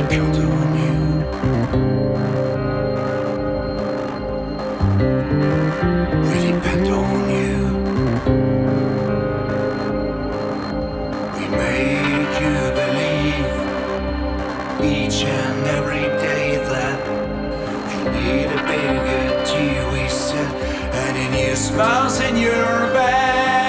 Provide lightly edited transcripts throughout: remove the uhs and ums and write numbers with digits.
count on you. We depend on you. We make you believe each and every day that you need a bigger tea, we said, and in your smiles in your bed.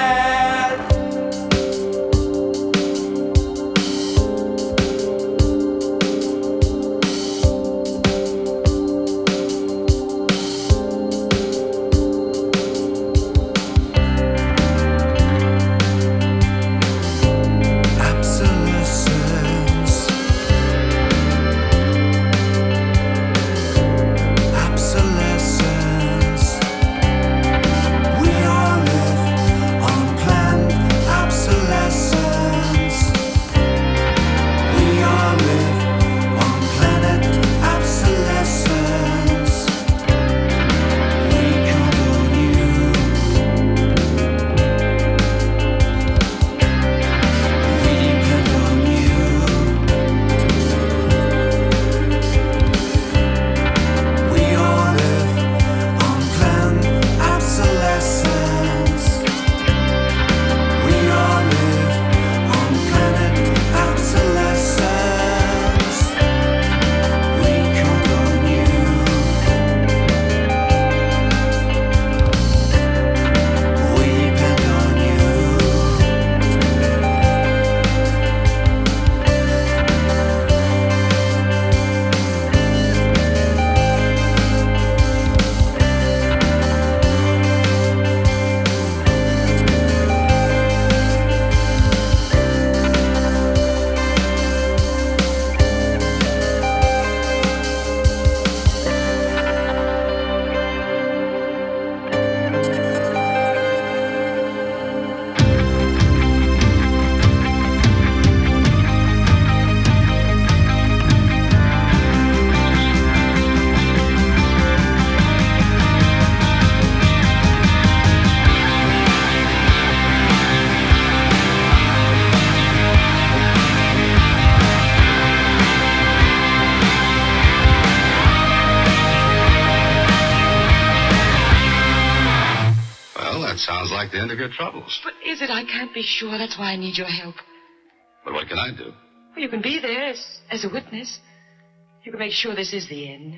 Sounds like the end of your troubles. But is it? I can't be sure. That's why I need your help. But what can I do? Well, you can be there as a witness. You can make sure this is the end.